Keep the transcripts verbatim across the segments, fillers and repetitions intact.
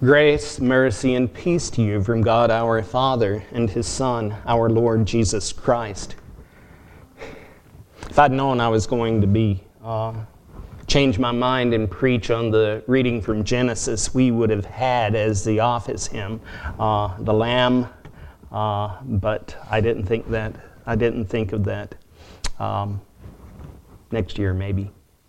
Grace, mercy, and peace to you from God our Father and His Son, our Lord Jesus Christ. If I'd known I was going to be uh, change my mind and preach on the reading from Genesis, we would have had as the office hymn, uh, the Lamb, uh, but I didn't think that. I didn't think of that. Um, next year, maybe.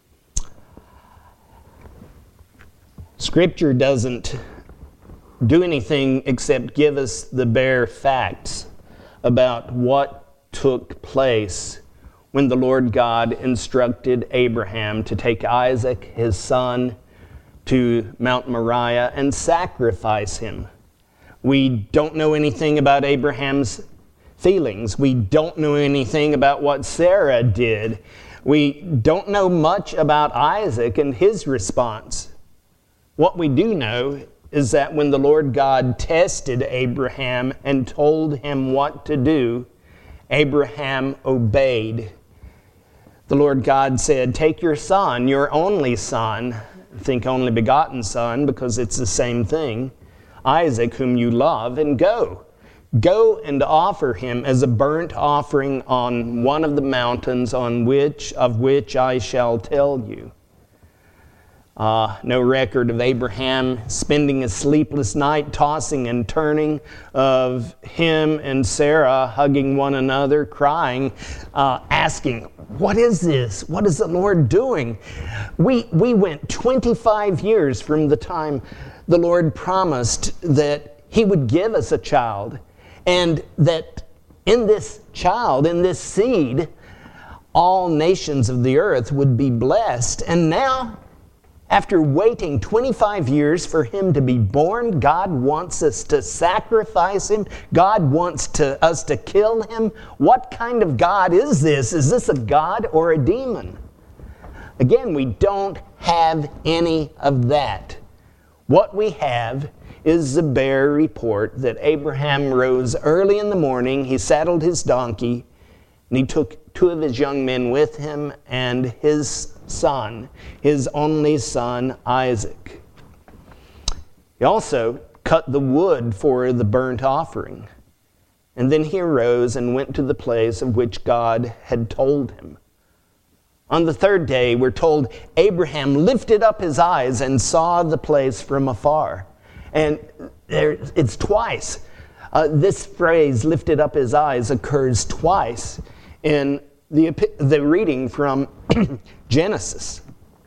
Scripture doesn't do anything except give us the bare facts about what took place when the Lord God instructed Abraham to take Isaac, his son, to Mount Moriah and sacrifice him. We don't know anything about Abraham's feelings. We don't know anything about what Sarah did. We don't know much about Isaac and his response. What we do know is that when the Lord God tested Abraham and told him what to do, Abraham obeyed. The Lord God said, "Take your son, your only son," think only begotten son because it's the same thing, "Isaac, whom you love, and go. Go and offer him as a burnt offering on one of the mountains on which of which I shall tell you." Uh, no record of Abraham spending a sleepless night tossing and turning, of him and Sarah hugging one another, crying, uh, asking, "What is this? What is the Lord doing?" We, we went twenty-five years from the time the Lord promised that He would give us a child, and that in this child, in this seed, all nations of the earth would be blessed. And now, after waiting twenty-five years for him to be born, God wants us to sacrifice him. God wants to, us to kill him. What kind of God is this? Is this a God or a demon? Again, we don't have any of that. What we have is the bare report that Abraham rose early in the morning, he saddled his donkey, and he took two of his young men with him and his son, his only son, Isaac. He also cut the wood for the burnt offering. And then he arose and went to the place of which God had told him. On the third day, we're told, Abraham lifted up his eyes and saw the place from afar. And there, it's twice. Uh, this phrase, lifted up his eyes, occurs twice in the, the reading from Genesis.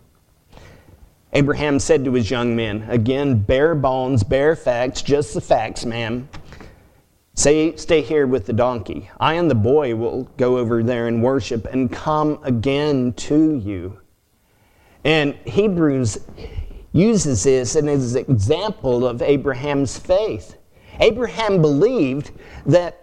Abraham said to his young men, again, bare bones, bare facts, just the facts, ma'am. Say, stay here with the donkey. I and the boy will go over there and worship and come again to you. And Hebrews uses this as an example of Abraham's faith. Abraham believed that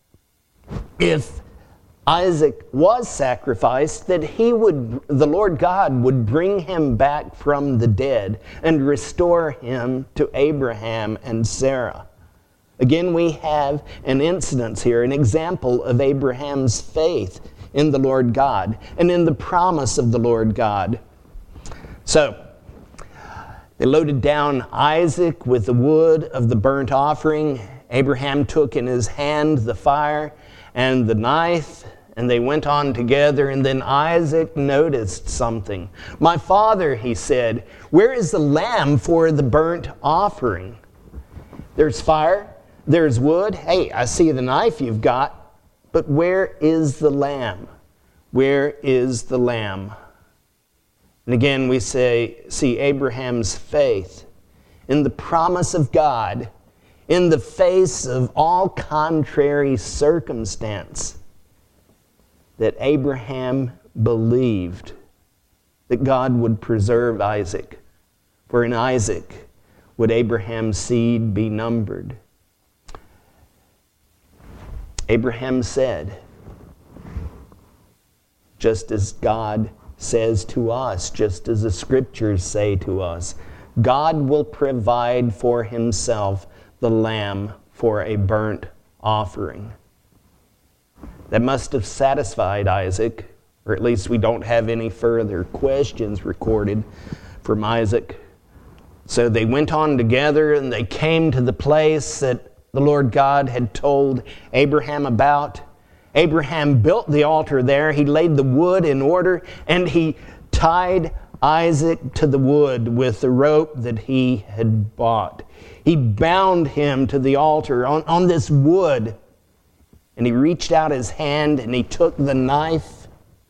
if Isaac was sacrificed, that he would, the Lord God would bring him back from the dead and restore him to Abraham and Sarah. Again, we have an incident here, an example of Abraham's faith in the Lord God and in the promise of the Lord God. So, they loaded down Isaac with the wood of the burnt offering. Abraham took in his hand the fire and the knife, and they went on together. And then Isaac noticed something. "My father," he said, "where is the lamb for the burnt offering?" There's fire, there's wood. Hey, I see the knife you've got, but where is the lamb? Where is the lamb? And again, we say, see Abraham's faith in the promise of God in the face of all contrary circumstance, that Abraham believed that God would preserve Isaac, for in Isaac would Abraham's seed be numbered. Abraham said, just as God says to us, just as the scriptures say to us, God will provide for himself the lamb for a burnt offering. That must have satisfied Isaac, or at least we don't have any further questions recorded from Isaac. So they went on together, and they came to the place that the Lord God had told Abraham about. Abraham built the altar there. He laid the wood in order, and he tied Isaac to the wood with the rope that he had bought. He bound him to the altar on, on this wood, and he reached out his hand and he took the knife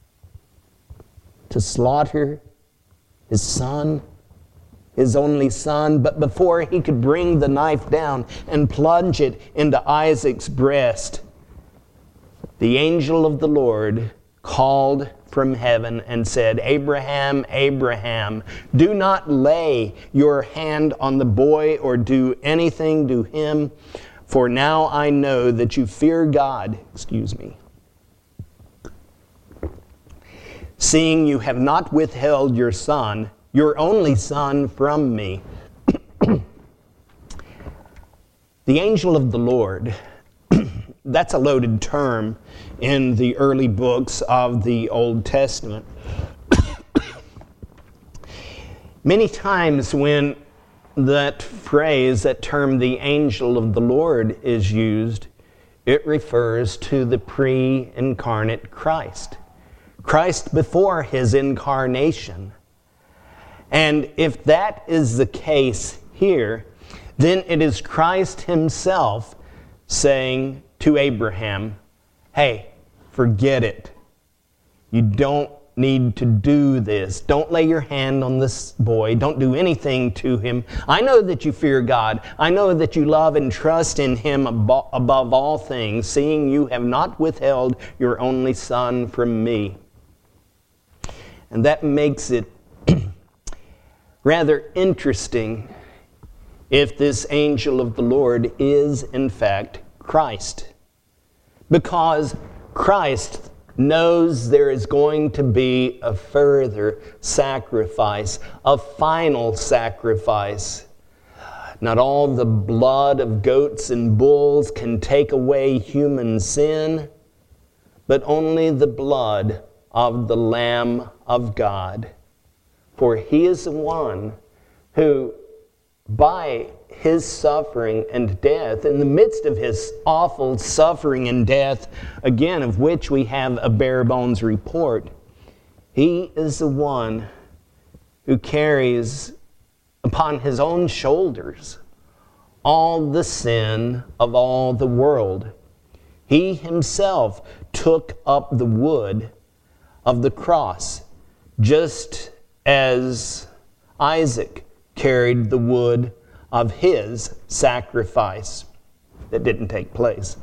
to slaughter his son, his only son. But before he could bring the knife down and plunge it into Isaac's breast, the angel of the Lord called from heaven and said, "Abraham, Abraham, do not lay your hand on the boy or do anything to him, for now I know that you fear God," excuse me, "seeing you have not withheld your son, your only son, from me." The angel of the Lord, that's a loaded term in the early books of the Old Testament. Many times when that phrase, that term, the angel of the Lord, is used, it refers to the pre-incarnate Christ. Christ before his incarnation. And if that is the case here, then it is Christ himself saying to Abraham, "Hey, forget it. You don't need to do this. Don't lay your hand on this boy. Don't do anything to him. I know that you fear God. I know that you love and trust in him abo- above all things, seeing you have not withheld your only son from me." And that makes it rather interesting if this angel of the Lord is in fact Christ. Because Christ knows there is going to be a further sacrifice, a final sacrifice. Not all the blood of goats and bulls can take away human sin, but only the blood of the Lamb of God. For he is the one who, by his suffering and death, in the midst of his awful suffering and death, again, of which we have a bare bones report, he is the one who carries upon his own shoulders all the sin of all the world. He himself took up the wood of the cross, just as Isaac carried the wood of his sacrifice that didn't take place.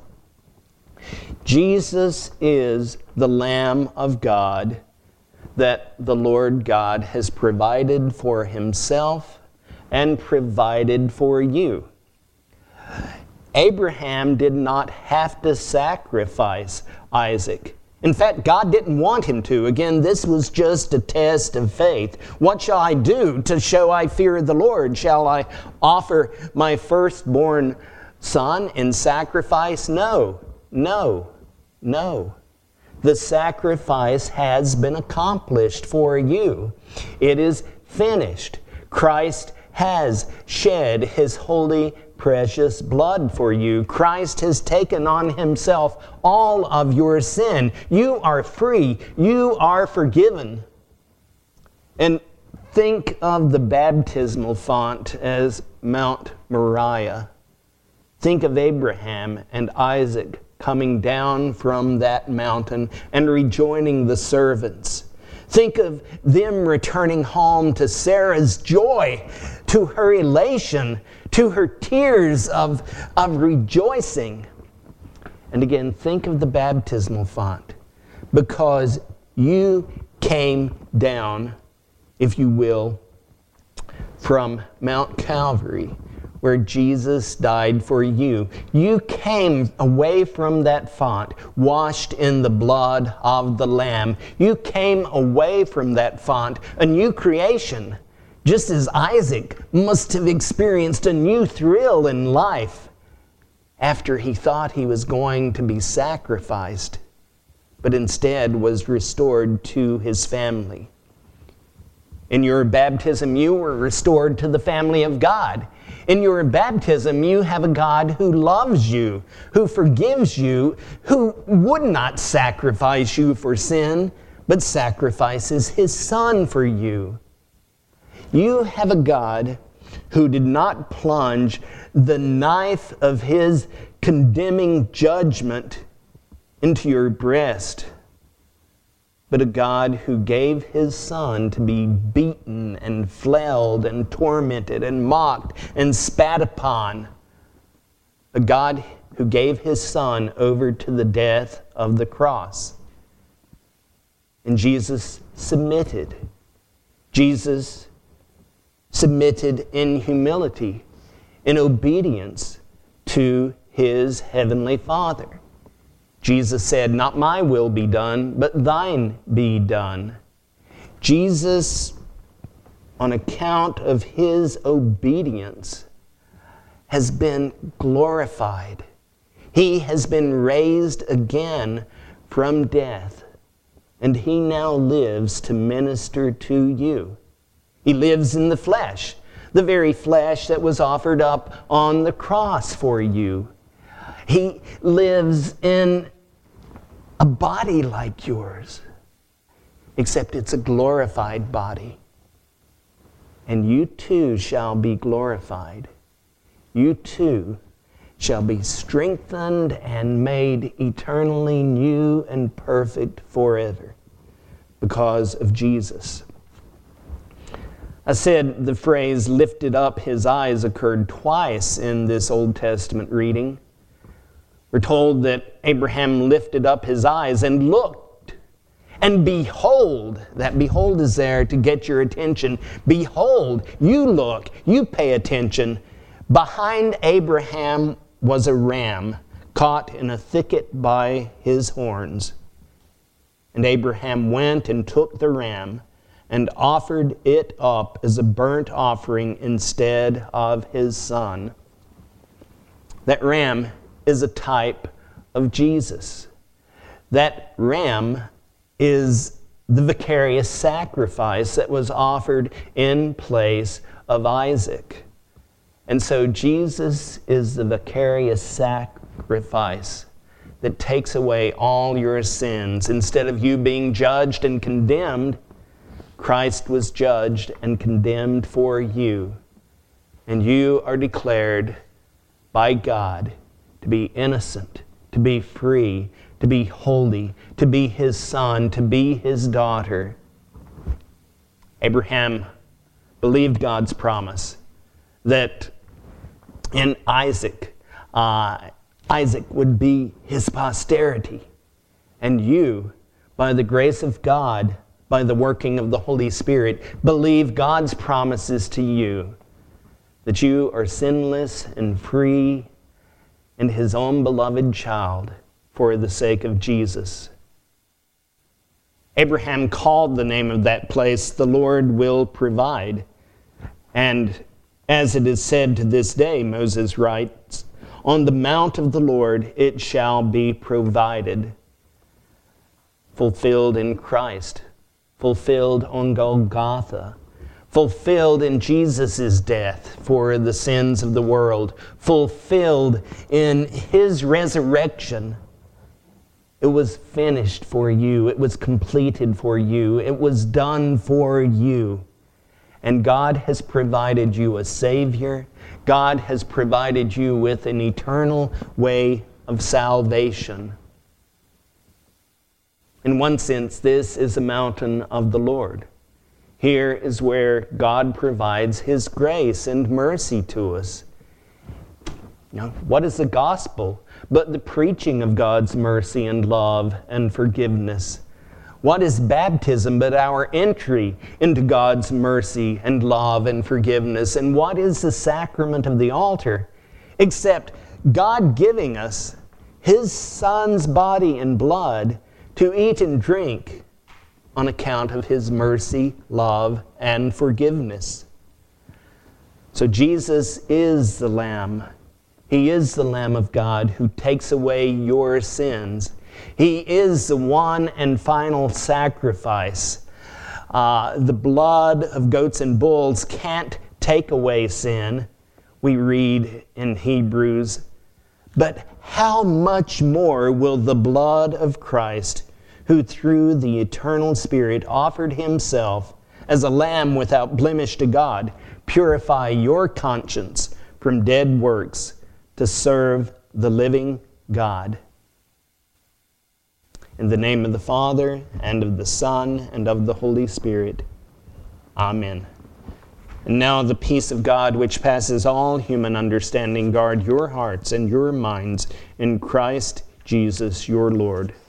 Jesus is the Lamb of God that the Lord God has provided for himself and provided for you. Abraham did not have to sacrifice Isaac. In fact, God didn't want him to. Again, this was just a test of faith. What shall I do to show I fear the Lord? Shall I offer my firstborn son in sacrifice? No, no, no. The sacrifice has been accomplished for you. It is finished. Christ has shed his holy, precious blood for you. Christ has taken on himself all of your sin. You are free. You are forgiven. And think of the baptismal font as Mount Moriah. Think of Abraham and Isaac coming down from that mountain and rejoining the servants. Think of them returning home to Sarah's joy, to her elation, to her tears of, of rejoicing. And again, think of the baptismal font, because you came down, if you will, from Mount Calvary, where Jesus died for you. You came away from that font, washed in the blood of the Lamb. You came away from that font, a new creation, just as Isaac must have experienced a new thrill in life after he thought he was going to be sacrificed, but instead was restored to his family. In your baptism, you were restored to the family of God. In your baptism, you have a God who loves you, who forgives you, who would not sacrifice you for sin, but sacrifices his Son for you. You have a God who did not plunge the knife of his condemning judgment into your breast, but a God who gave his Son to be beaten and flailed and tormented and mocked and spat upon. A God who gave his Son over to the death of the cross. And Jesus submitted. Jesus submitted in humility, in obedience to his heavenly Father. Jesus said, "Not my will be done, but thine be done." Jesus, on account of his obedience, has been glorified. He has been raised again from death, and he now lives to minister to you. He lives in the flesh, the very flesh that was offered up on the cross for you. He lives in a body like yours, except it's a glorified body. And you too shall be glorified. You too shall be strengthened and made eternally new and perfect forever because of Jesus. I said the phrase "lifted up his eyes" occurred twice in this Old Testament reading. We're told that Abraham lifted up his eyes and looked, and behold, that behold is there to get your attention. Behold, you look, you pay attention. Behind Abraham was a ram caught in a thicket by his horns. And Abraham went and took the ram and offered it up as a burnt offering instead of his son. That ram is a type of Jesus. That ram is the vicarious sacrifice that was offered in place of Isaac. And so Jesus is the vicarious sacrifice that takes away all your sins. Instead of you being judged and condemned, Christ was judged and condemned for you. And you are declared by God to be innocent, to be free, to be holy, to be his son, to be his daughter. Abraham believed God's promise that in Isaac, uh, Isaac would be his posterity. And you, by the grace of God, by the working of the Holy Spirit, believe God's promises to you, that you are sinless and free and his own beloved child for the sake of Jesus. Abraham called the name of that place, "The Lord will provide." And as it is said to this day, Moses writes, "On the mount of the Lord it shall be provided." Fulfilled in Christ, fulfilled on Golgotha, fulfilled in Jesus' death for the sins of the world, fulfilled in his resurrection. It was finished for you. It was completed for you. It was done for you. And God has provided you a Savior. God has provided you with an eternal way of salvation. In one sense, this is a mountain of the Lord. Here is where God provides his grace and mercy to us. You know, what is the gospel but the preaching of God's mercy and love and forgiveness? What is baptism but our entry into God's mercy and love and forgiveness? And what is the sacrament of the altar except God giving us his Son's body and blood to eat and drink on account of his mercy, love, and forgiveness? So Jesus is the Lamb. He is the Lamb of God who takes away your sins. He is the one and final sacrifice Uh, the blood of goats and bulls can't take away sin, we read in Hebrews. But how much more will the blood of Christ, who through the eternal Spirit offered himself as a lamb without blemish to God, purify your conscience from dead works to serve the living God. In the name of the Father, and of the Son, and of the Holy Spirit. Amen. And now the peace of God, which passes all human understanding, guard your hearts and your minds in Christ Jesus your Lord.